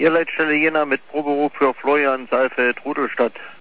Ihr Leitstelle Jena mit Proberuf für Florian Saalfeld, Rudolstadt.